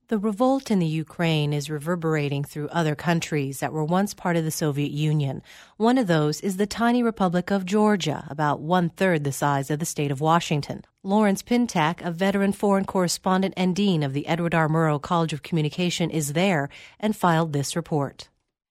The revolt in the Ukraine is reverberating through other countries that were once part of the Soviet Union. One of those is the tiny Republic of Georgia, about one-third the size of the state of Washington. Lawrence Pintack, a veteran foreign correspondent and dean of the Edward R. Murrow College of Communication, is there and filed this report.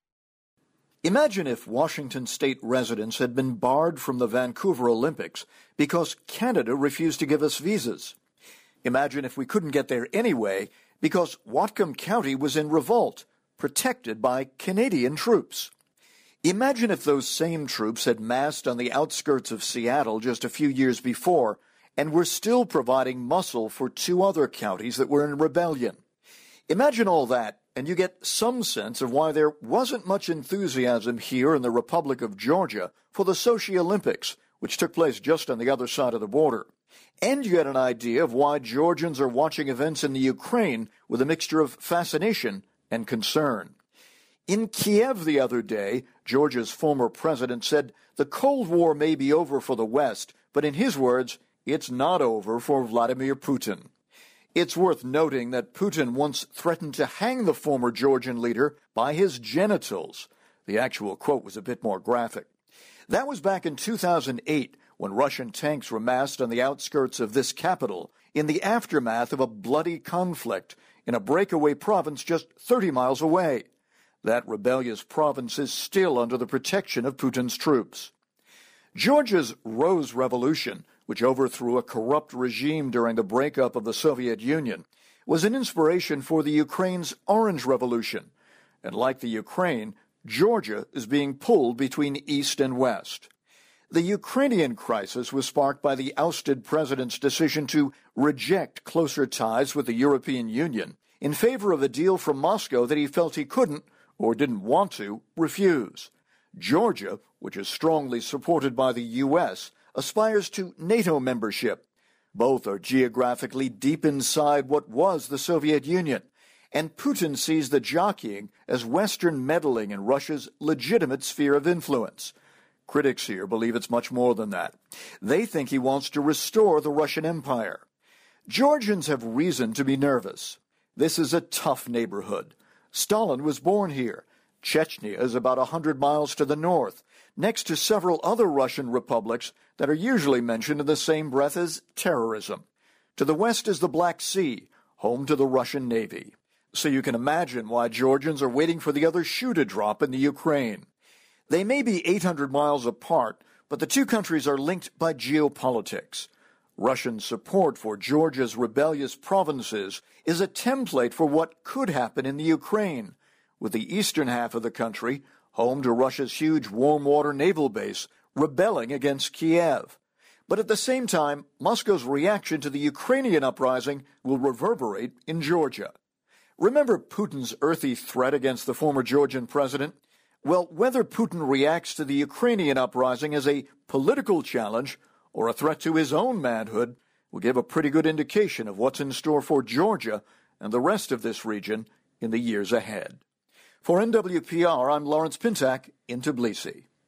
Imagine if Washington state residents had been barred from the Vancouver Olympics because Canada refused to give us visas. Imagine if we couldn't get there anyway because Whatcom County was in revolt, protected by Canadian troops. Imagine if those same troops had massed on the outskirts of Seattle just a few years before and were still providing muscle for two other counties that were in rebellion. Imagine all that, and you get some sense of why there wasn't much enthusiasm here in the Republic of Georgia for the Sochi Olympics, which took place just on the other side of the border. And you get an idea of why Georgians are watching events in the Ukraine with a mixture of fascination and concern. In Kiev the other day, Georgia's former president said the Cold War may be over for the West, but in his words, it's not over for Vladimir Putin. It's worth noting that Putin once threatened to hang the former Georgian leader by his genitals. The actual quote was a bit more graphic. That was back in 2008, when Russian tanks were massed on the outskirts of this capital in the aftermath of a bloody conflict in a breakaway province just 30 miles away. That rebellious province is still under the protection of Putin's troops. Georgia's Rose Revolution, which overthrew a corrupt regime during the breakup of the Soviet Union, was an inspiration for the Ukraine's Orange Revolution. And like the Ukraine, Georgia is being pulled between East and West. The Ukrainian crisis was sparked by the ousted president's decision to reject closer ties with the European Union in favor of a deal from Moscow that he felt he couldn't, or didn't want to, refuse. Georgia, which is strongly supported by the U.S., aspires to NATO membership. Both are geographically deep inside what was the Soviet Union, and Putin sees the jockeying as Western meddling in Russia's legitimate sphere of influence. Critics here believe it's much more than that. They think he wants to restore the Russian Empire. Georgians have reason to be nervous. This is a tough neighborhood. Stalin was born here. Chechnya is about 100 miles to the north, next to several other Russian republics that are usually mentioned in the same breath as terrorism. To the west is the Black Sea, home to the Russian Navy. So you can imagine why Georgians are waiting for the other shoe to drop in the Ukraine. They may be 800 miles apart, but the two countries are linked by geopolitics. Russian support for Georgia's rebellious provinces is a template for what could happen in the Ukraine, with the eastern half of the country, home to Russia's huge warm water naval base, rebelling against Kiev. But at the same time, Moscow's reaction to the Ukrainian uprising will reverberate in Georgia. Remember Putin's earthy threat against the former Georgian president? Well, whether Putin reacts to the Ukrainian uprising as a political challenge or a threat to his own manhood will give a pretty good indication of what's in store for Georgia and the rest of this region in the years ahead. For NWPR, I'm Lawrence Pintack in Tbilisi.